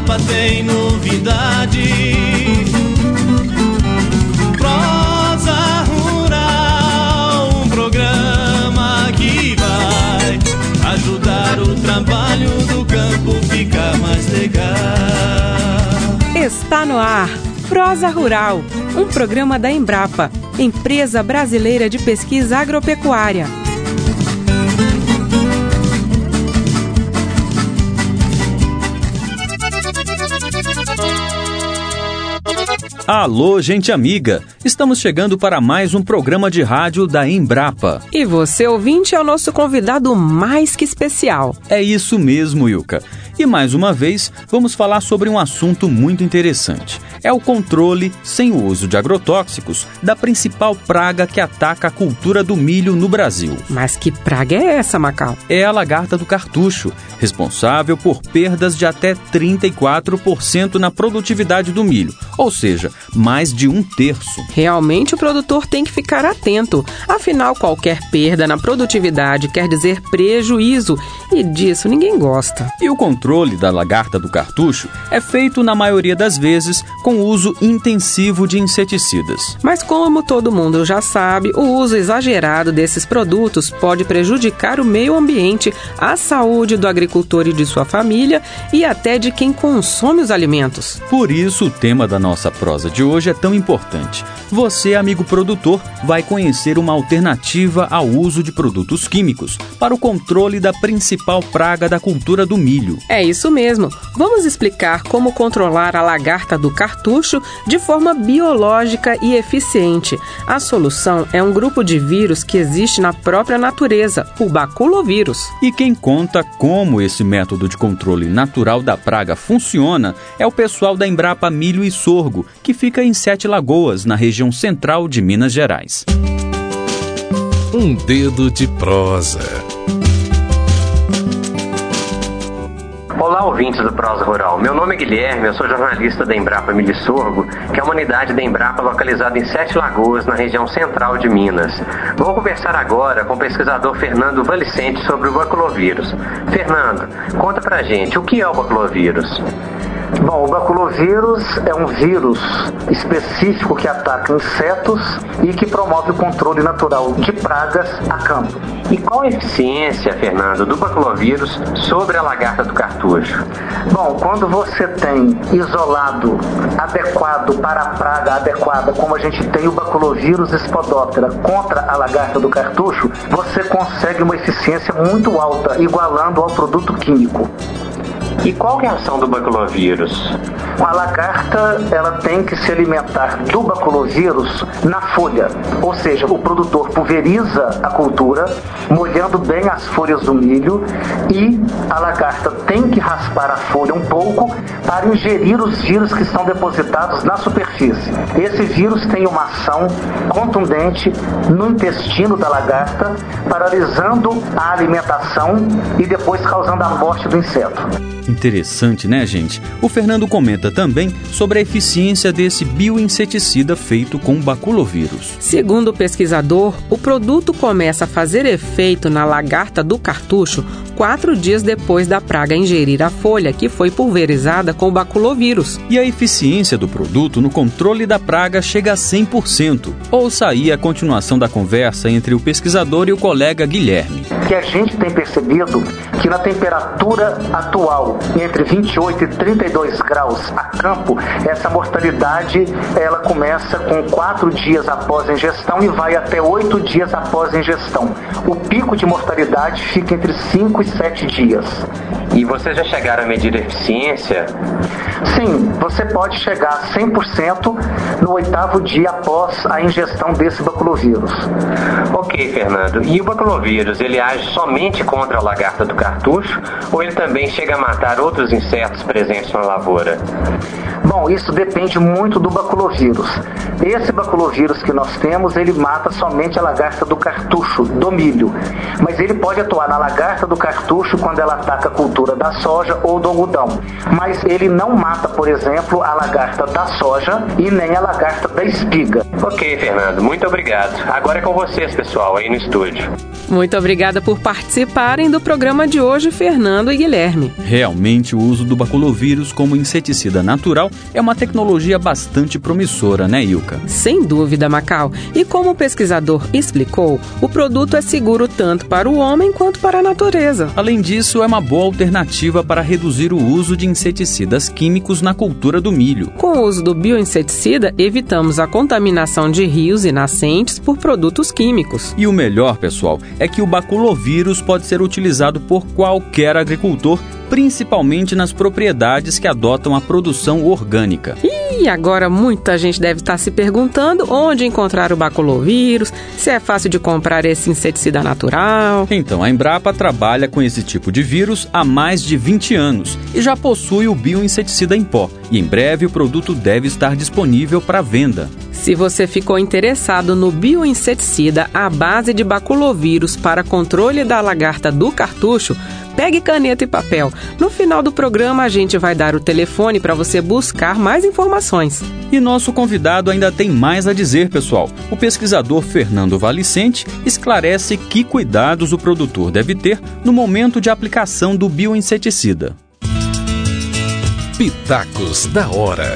Embrapa tem novidade. Prosa Rural, um programa que vai ajudar o trabalho do campo ficar mais legal. Está no ar Prosa Rural, um programa da Embrapa, Empresa Brasileira de Pesquisa Agropecuária. Alô, gente amiga! Estamos chegando para mais um programa de rádio da Embrapa. E você, ouvinte, é o nosso convidado mais que especial. É isso mesmo, Ilka. E mais uma vez, vamos falar sobre um assunto muito interessante. É o controle, sem o uso de agrotóxicos, da principal praga que ataca a cultura do milho no Brasil. Mas que praga é essa, Macau? É a lagarta do cartucho, responsável por perdas de até 34% na produtividade do milho, ou seja, mais de 1/3. Realmente o produtor tem que ficar atento, afinal qualquer perda na produtividade quer dizer prejuízo, e disso ninguém gosta. E o controle da lagarta do cartucho é feito na maioria das vezes com o uso intensivo de inseticidas. Mas como todo mundo já sabe, o uso exagerado desses produtos pode prejudicar o meio ambiente, a saúde do agricultor e de sua família e até de quem consome os alimentos. Por isso o tema da nossa prosa de hoje é tão importante. Você, amigo produtor, vai conhecer uma alternativa ao uso de produtos químicos para o controle da principal praga da cultura do milho. É isso mesmo. Vamos explicar como controlar a lagarta do cartucho de forma biológica e eficiente. A solução é um grupo de vírus que existe na própria natureza, o baculovírus. E quem conta como esse método de controle natural da praga funciona é o pessoal da Embrapa Milho e Sorgo, que fica em Sete Lagoas, na região central de Minas Gerais. Um dedo de prosa. Olá, ouvintes do Prosa Rural. Meu nome é Guilherme, eu sou jornalista da Embrapa Milho e Sorgo, que é uma unidade da Embrapa localizada em Sete Lagoas, na região central de Minas. Vou conversar agora com o pesquisador Fernando Valicente sobre o baculovírus. Fernando, conta pra gente, o que é o baculovírus? Bom, o baculovírus é um vírus específico que ataca insetos e que promove o controle natural de pragas a campo. E qual a eficiência, Fernando, do baculovírus sobre a lagarta do cartucho? Bom, quando você tem isolado adequado para a praga adequada, como a gente tem o baculovírus Spodoptera contra a lagarta do cartucho, você consegue uma eficiência muito alta, igualando ao produto químico. E qual que é a ação do baculovírus? A lagarta, ela tem que se alimentar do baculovírus na folha, ou seja, o produtor pulveriza a cultura, molhando bem as folhas do milho, e a lagarta tem que raspar a folha um pouco para ingerir os vírus que estão depositados na superfície. Esse vírus tem uma ação contundente no intestino da lagarta, paralisando a alimentação e depois causando a morte do inseto. Interessante, né, gente? O Fernando comenta também sobre a eficiência desse bioinseticida feito com baculovírus. Segundo o pesquisador, o produto começa a fazer efeito na lagarta do cartucho 4 dias depois da praga ingerir a folha que foi pulverizada com o baculovírus. E a eficiência do produto no controle da praga chega a 100%. Ouça aí a continuação da conversa entre o pesquisador e o colega Guilherme. Que a gente tem percebido que na temperatura atual, entre 28 e 32 graus a campo, essa mortalidade ela começa com 4 dias após a ingestão e vai até 8 dias após a ingestão. O pico de mortalidade fica entre 5 e 7 dias. E vocês já chegaram a medir a eficiência? Sim, você pode chegar a 100% no 8º dia após a ingestão desse baculovírus. Ok, Fernando. E o baculovírus, ele age somente contra a lagarta do cartucho ou ele também chega a matar outros insetos presentes na lavoura? Bom, isso depende muito do baculovírus. Esse baculovírus que nós temos, ele mata somente a lagarta do cartucho, do milho. Mas ele pode atuar na lagarta do cartucho quando ela ataca a cultura cultura da soja ou do algodão. Mas ele não mata, por exemplo, a lagarta da soja e nem a lagarta da espiga. Ok, Fernando, muito obrigado. Agora é com vocês, pessoal, aí no estúdio. Muito obrigada por participarem do programa de hoje, Fernando e Guilherme. Realmente, o uso do baculovírus como inseticida natural é uma tecnologia bastante promissora, né, Ilka? Sem dúvida, Macau. E como o pesquisador explicou, o produto é seguro tanto para o homem quanto para a natureza. Além disso, é uma boa alternativa para reduzir o uso de inseticidas químicos na cultura do milho. Com o uso do bioinseticida, evitamos a contaminação de rios e nascentes por produtos químicos. E o melhor, pessoal, é que o baculovírus pode ser utilizado por qualquer agricultor, principalmente nas propriedades que adotam a produção orgânica. E agora muita gente deve estar se perguntando onde encontrar o baculovírus, se é fácil de comprar esse inseticida natural. Então, a Embrapa trabalha com esse tipo de vírus há mais de 20 anos e já possui o bioinseticida em pó. E em breve o produto deve estar disponível para venda. Se você ficou interessado no bioinseticida à base de baculovírus para controle da lagarta do cartucho, pegue caneta e papel. No final do programa, a gente vai dar o telefone para você buscar mais informações. E nosso convidado ainda tem mais a dizer, pessoal. O pesquisador Fernando Valicente esclarece que cuidados o produtor deve ter no momento de aplicação do bioinseticida. Pitacos da hora.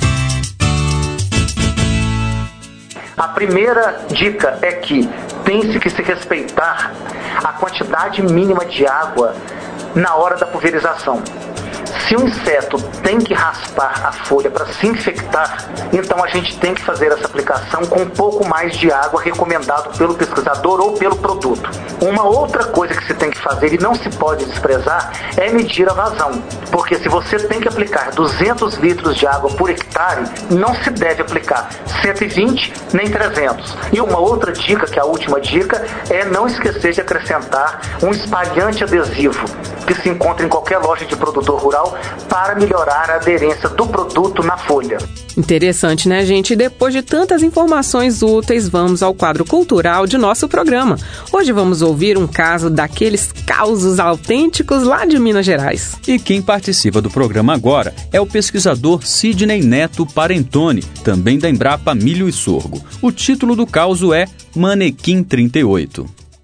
A primeira dica é que tem-se que se respeitar a quantidade mínima de água na hora da pulverização. Se o inseto tem que raspar a folha para se infectar, então a gente tem que fazer essa aplicação com um pouco mais de água recomendado pelo pesquisador ou pelo produto. Uma outra coisa que se tem que fazer e não se pode desprezar é medir a vazão, porque se você tem que aplicar 200 litros de água por hectare, não se deve aplicar 120 nem 300. E uma outra dica, que é a última dica, é não esquecer de acrescentar um espalhante adesivo que se encontra em qualquer loja de produtor rural para melhorar a aderência do produto na folha. Interessante, né, gente? Depois de tantas informações úteis, vamos ao quadro cultural de nosso programa. Hoje vamos ouvir um caso daqueles causos autênticos lá de Minas Gerais. E quem participa do programa agora é o pesquisador Sidney Neto Parentoni, também da Embrapa Milho e Sorgo. O título do causo é Manequim 38.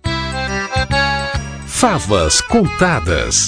Favas contadas.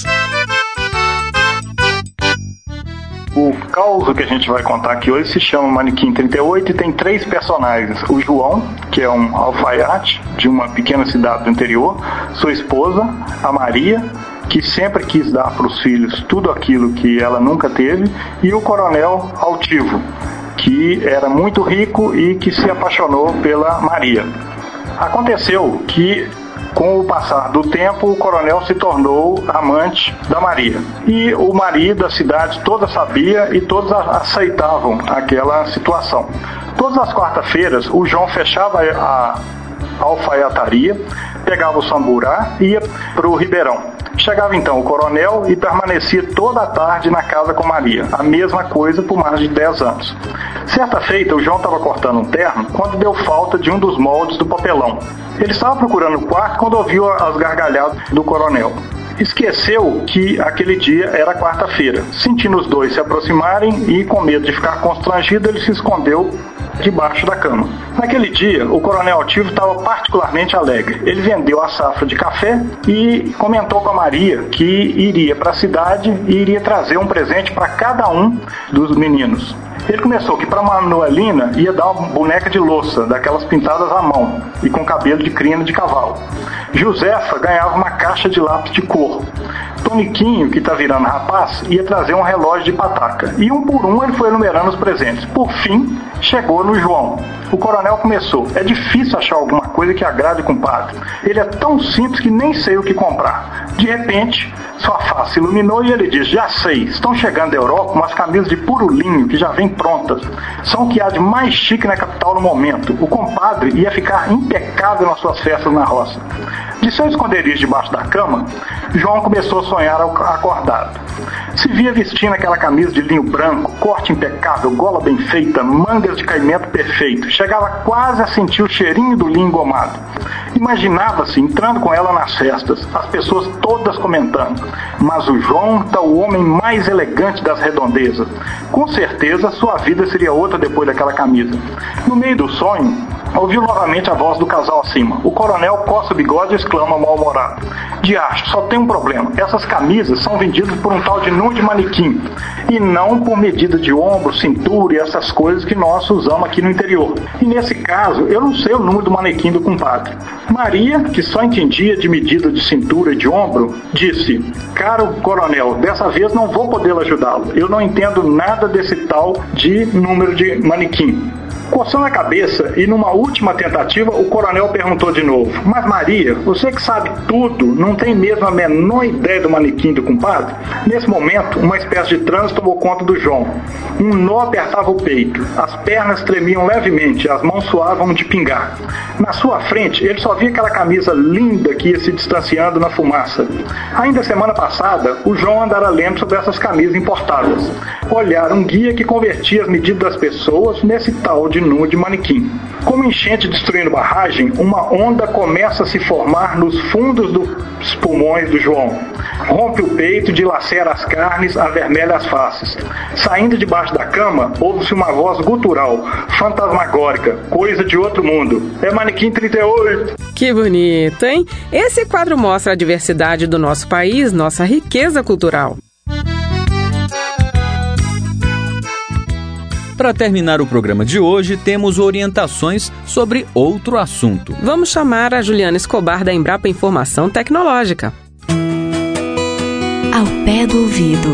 O caso que a gente vai contar aqui hoje se chama Manequim 38 e tem 3 personagens. O João, que é um alfaiate de uma pequena cidade do interior, sua esposa, a Maria, que sempre quis dar para os filhos tudo aquilo que ela nunca teve, e o coronel Altivo, que era muito rico e que se apaixonou pela Maria. Aconteceu que, com o passar do tempo, o coronel se tornou amante da Maria. E o marido da cidade toda sabia e todos aceitavam aquela situação. Todas as quartas-feiras, o João fechava a alfaiataria, pegava o samburá e ia para o Ribeirão. Chegava então o coronel e permanecia toda a tarde na casa com Maria. A mesma coisa por mais de 10 anos. Certa feita, o João estava cortando um terno quando deu falta de um dos moldes do papelão. Ele estava procurando o quarto quando ouviu as gargalhadas do coronel. Esqueceu que aquele dia era quarta-feira. Sentindo os dois se aproximarem e com medo de ficar constrangido, ele se escondeu debaixo da cama. Naquele dia, o coronel Altivo estava particularmente alegre. Ele vendeu a safra de café e comentou com a Maria que iria para a cidade e iria trazer um presente para cada um dos meninos. Ele começou que para Manuelina ia dar uma boneca de louça, daquelas pintadas à mão e com cabelo de crina de cavalo. Josefa ganhava uma caixa de lápis de cor. Toniquinho, que está virando rapaz, ia trazer um relógio de pataca. E um por um ele foi enumerando os presentes. Por fim, chegou no João. O coronel começou. É difícil achar alguma coisa que agrade o compadre. Ele é tão simples que nem sei o que comprar. De repente, sua face iluminou e ele disse: já sei, estão chegando da Europa umas camisas de puro linho que já vêm prontas. São o que há de mais chique na capital no momento. O compadre ia ficar impecável nas suas festas na roça. De seu esconderijo debaixo da cama, João começou a sonhar acordado. Se via vestindo aquela camisa de linho branco, corte impecável, gola bem feita, mangas de caimento perfeito. Chegava quase a sentir o cheirinho do linho engomado. Imaginava-se entrando com ela nas festas, as pessoas todas comentando: mas o João está o homem mais elegante das redondezas. Com certeza sua vida seria outra depois daquela camisa. No meio do sonho, ouviu novamente a voz do casal acima. O coronel coça o bigode e exclama mal-humorado: diacho, só tem um problema. Essas camisas são vendidas por um tal de nude manequim e não por medida de ombro, cintura e essas coisas que nós usamos aqui no interior. E nesse caso, eu não sei o número do manequim do compadre. Maria, que só entendia de medida de cintura e de ombro, disse: caro coronel, dessa vez não vou poder ajudá-lo. Eu não entendo nada desse tal de número de manequim. Coçando a cabeça e numa última tentativa, o coronel perguntou de novo: mas Maria, você que sabe tudo, não tem mesmo a menor ideia do manequim do compadre? Nesse momento, uma espécie de transe tomou conta do João. Um nó apertava o peito, as pernas tremiam levemente, as mãos suavam de pingar. Na sua frente, ele só via aquela camisa linda que ia se distanciando na fumaça. Ainda semana passada, o João andara lendo sobre essas camisas importadas. Olhara um guia que convertia as medidas das pessoas nesse tal de nude manequim. Como enchente destruindo barragem, uma onda começa a se formar nos fundos dos pulmões do João. Rompe o peito, dilacera as carnes, avermelha as faces. Saindo debaixo da cama, ouve-se uma voz gutural, fantasmagórica, coisa de outro mundo. É Manequim 38! Que bonito, hein? Esse quadro mostra a diversidade do nosso país, nossa riqueza cultural. Para terminar o programa de hoje, temos orientações sobre outro assunto. Vamos chamar a Juliana Escobar da Embrapa Informação Tecnológica. Ao pé do ouvido.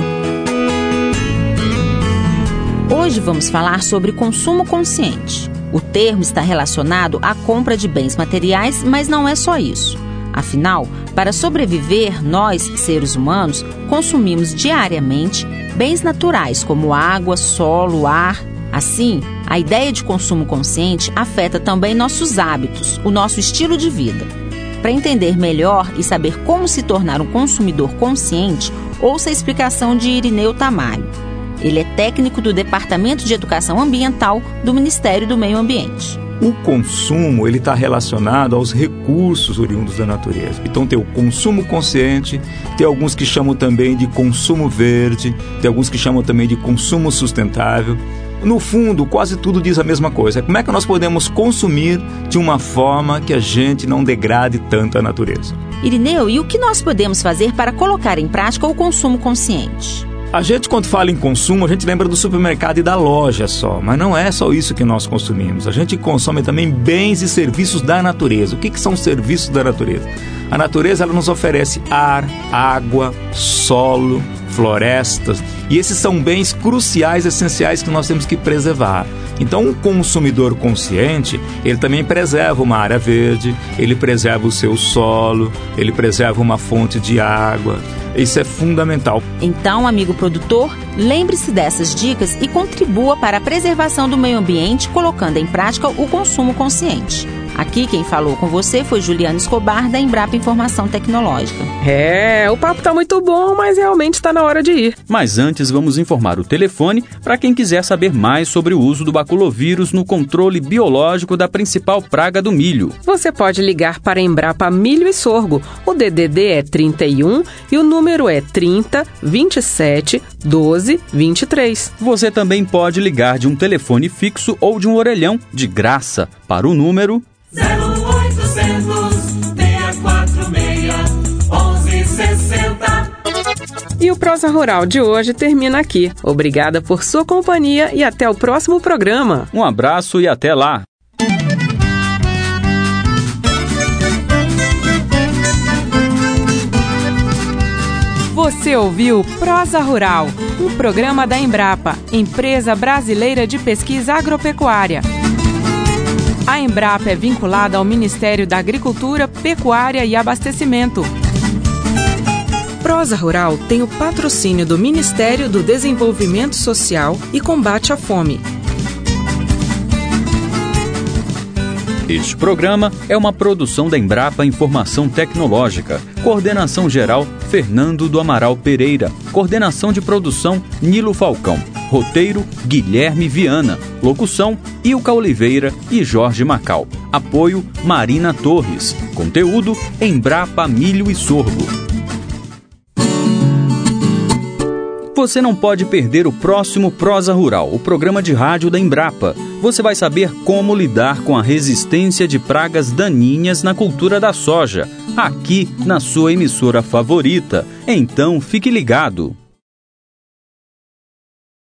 Hoje vamos falar sobre consumo consciente. O termo está relacionado à compra de bens materiais, mas não é só isso. Afinal, para sobreviver, nós, seres humanos, consumimos diariamente bens naturais como água, solo, ar. Assim, a ideia de consumo consciente afeta também nossos hábitos, o nosso estilo de vida. Para entender melhor e saber como se tornar um consumidor consciente, ouça a explicação de Irineu Tamayo. Ele é técnico do Departamento de Educação Ambiental do Ministério do Meio Ambiente. O consumo está relacionado aos recursos oriundos da natureza. Então tem o consumo consciente, tem alguns que chamam também de consumo verde, tem alguns que chamam também de consumo sustentável. No fundo, quase tudo diz a mesma coisa. Como é que nós podemos consumir de uma forma que a gente não degrade tanto a natureza? Irineu, e o que nós podemos fazer para colocar em prática o consumo consciente? A gente, quando fala em consumo, a gente lembra do supermercado e da loja só, mas não é só isso que nós consumimos. A gente consome também bens e serviços da natureza. O que são serviços da natureza? A natureza ela nos oferece ar, água, solo, florestas, e esses são bens cruciais, essenciais que nós temos que preservar. Então, um consumidor consciente, ele também preserva uma área verde, ele preserva o seu solo, ele preserva uma fonte de água. Isso é fundamental. Então, amigo produtor, lembre-se dessas dicas e contribua para a preservação do meio ambiente, colocando em prática o consumo consciente. Aqui quem falou com você foi Juliana Escobar, da Embrapa Informação Tecnológica. O papo tá muito bom, mas realmente está na hora de ir. Mas antes vamos informar o telefone para quem quiser saber mais sobre o uso do baculovírus no controle biológico da principal praga do milho. Você pode ligar para a Embrapa Milho e Sorgo. O DDD é 31 e o número é 30 27 12 23. Você também pode ligar de um telefone fixo ou de um orelhão de graça para o número 0800 646 1160. E o Prosa Rural de hoje termina aqui. Obrigada por sua companhia e até o próximo programa. Um abraço e até lá! Você ouviu Prosa Rural, um programa da Embrapa, Empresa Brasileira de Pesquisa Agropecuária. A Embrapa é vinculada ao Ministério da Agricultura, Pecuária e Abastecimento. Prosa Rural tem o patrocínio do Ministério do Desenvolvimento Social e Combate à Fome. Este programa é uma produção da Embrapa Informação Tecnológica. Coordenação geral, Fernando do Amaral Pereira. Coordenação de produção, Nilo Falcão. Roteiro, Guilherme Viana. Locução, Ilka Oliveira e Jorge Macau. Apoio, Marina Torres. Conteúdo, Embrapa Milho e Sorgo. Você não pode perder o próximo Prosa Rural, o programa de rádio da Embrapa. Você vai saber como lidar com a resistência de pragas daninhas na cultura da soja, aqui na sua emissora favorita. Então, fique ligado.